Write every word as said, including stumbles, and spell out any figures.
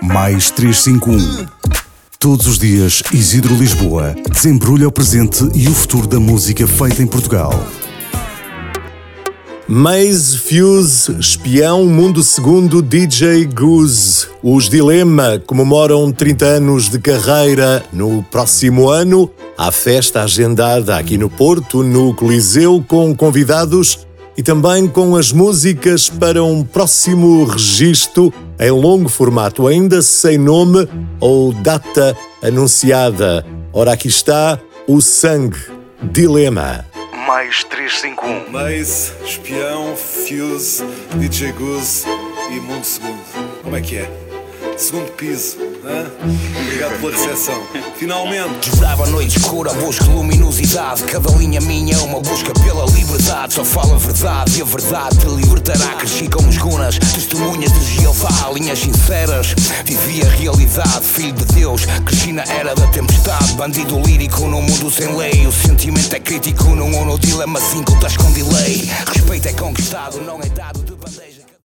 mais trezentos e cinquenta e um. Todos os dias, Isidro Lisboa desembrulha o presente e o futuro da música feita em Portugal. Maze, Fuse, Espião, Mundo Segundo, D J Goose. Os Dilema comemoram trinta anos de carreira no próximo ano. Há festa agendada aqui no Porto, no Coliseu, com convidados e também com as músicas para um próximo registro em longo formato, ainda sem nome ou data anunciada. Ora, aqui está o Sangue, Dilema. Mais trezentos e cinquenta e um. Maze, Espião, Fuse, D J Goose e Mundo Segundo. Como é que é? Segundo piso, hein? Obrigado pela recepção. Finalmente. Desaba a noite escura, busco luminosidade. Cada linha minha é uma busca pela liberdade. Só falo a verdade e a verdade te libertará. Cresci com os gunas, testemunhas de Jeová. Linhas sinceras, vivi a realidade. Filho de Deus, cresci na era da tempestade. Bandido lírico num mundo sem lei. O sentimento é crítico num ou no dilema cinco, estás com delay. Respeito é conquistado, não é dado de bandeira.